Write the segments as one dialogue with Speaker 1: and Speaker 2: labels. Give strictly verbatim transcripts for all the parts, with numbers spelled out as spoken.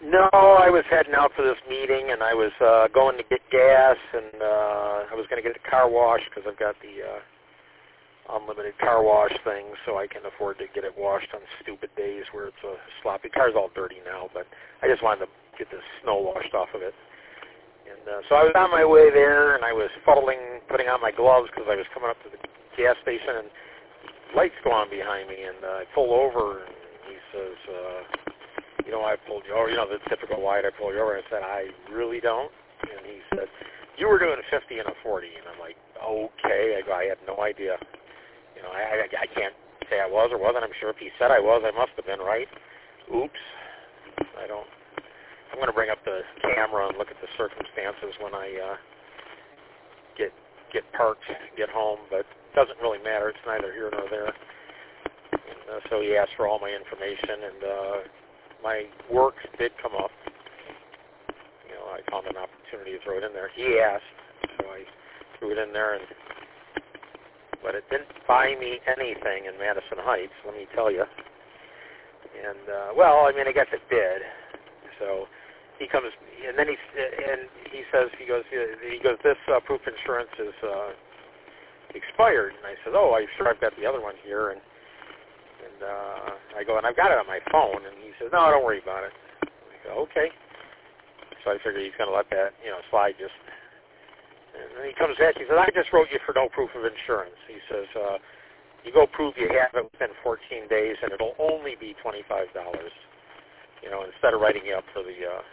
Speaker 1: No, I was heading out for this meeting, and I was uh, going to get gas, and uh, I was going to get the car wash because I've got the uh, unlimited car wash thing, so I can afford to get it washed on stupid days where it's a sloppy. The car's all dirty now, but I just wanted to get the snow washed off of it. And uh, so I was on my way there, and I was fuddling, putting on my gloves because I was coming up to the gas station, and lights go on behind me, and uh, I pull over, and he says, uh, you know, I pulled you over, you know, the typical why did I pull you over? I said, I really don't. And he said, you were doing fifty and a forty. And I'm like, okay. I go, I had no idea. You know, I, I, I can't say I was or wasn't. I'm sure if he said I was, I must have been right. Oops. I don't. I'm going to bring up the camera and look at the circumstances when I uh, get get parked, get home, but it doesn't really matter. It's neither here nor there. And uh, so he asked for all my information, and uh, my work did come up. You know, I found an opportunity to throw it in there. He asked, so I threw it in there, and but it didn't buy me anything in Madison Heights, let me tell you. And uh, well, I mean, I guess it did. So he comes, and then he and he says, he goes, he goes, this uh, proof insurance is uh, expired. And I said, oh, I'm sure I've got the other one here. And and uh, I go, and I've got it on my phone. And he says, no, don't worry about it. I go, okay. So I figured he's going to let that, you know, slide just. And then he comes back. He says, I just wrote you for no proof of insurance. He says, uh, you go prove you have it within fourteen days, and it'll only be twenty-five dollars. You know, instead of writing you up for the uh,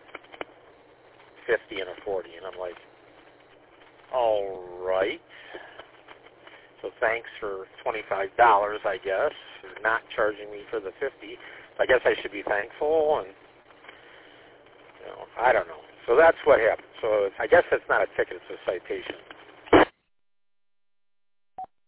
Speaker 1: fifty and a forty. And I'm like, all right. So thanks for twenty-five dollars, I guess, for not charging me for the fifty. I guess I should be thankful, and, you know, I don't know. So that's what happened. So I guess that's not a ticket, it's a citation.